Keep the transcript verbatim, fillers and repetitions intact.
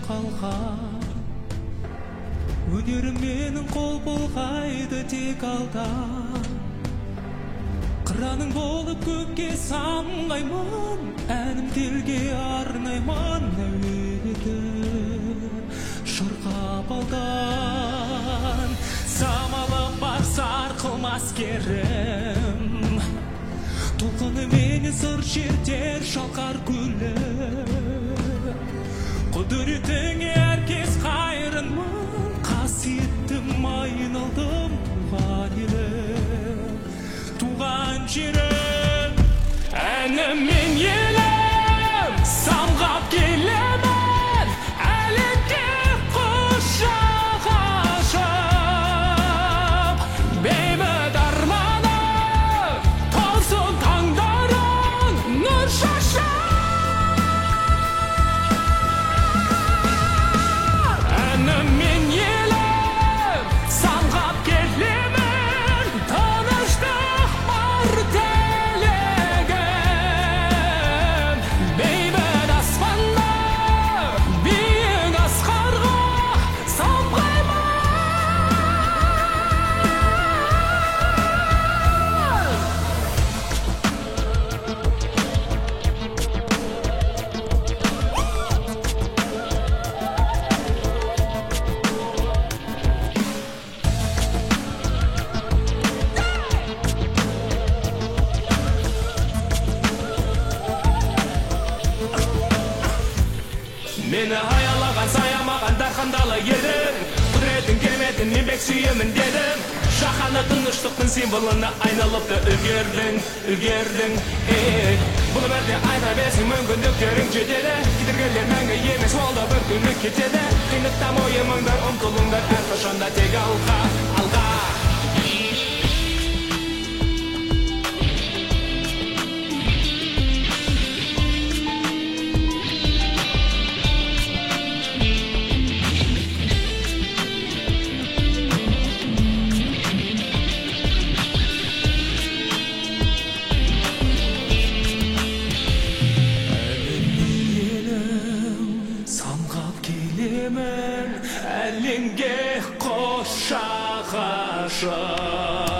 қалған. Өнерім менің қол болғайды тек алда. Қыраның болып көкке самғаймын, әнім телге арнаймын, әуеледі шырқап алдан. Самалы бар сарқылмас керім, толқыны мені сыр шертер шалқар күлі. Құдіретіңе әркез қайырынмын, қасиеттім айналдым туған елім, туған жерім. Әнім мен елім, самғап келемін, әлемге құшақ ашып. Бейбіт арманым, толсын таңдарың, нұр шашып. Әнім мен елім, самғап келемін, тыныштық бар тілегім. Бейбіт аспанда, биік асқарға самғаймын. Мені аялаған саямаған дархандалы едім, құдіреттің келметін еңбек сүйемін дедім. Жаһанды тыныштықтың символына айналыпты үлгердің, үлгердің. Бұл өмірде айта берсең мүмкіндіктерің жетеді, кедергілер мәңгі емес, ол да бір күні кетеді. Қиындықта мойымыңдар, ұмтылыңдар әрқашанда тек алға, алға. Самғап келемін, әлемге құшақ ашып.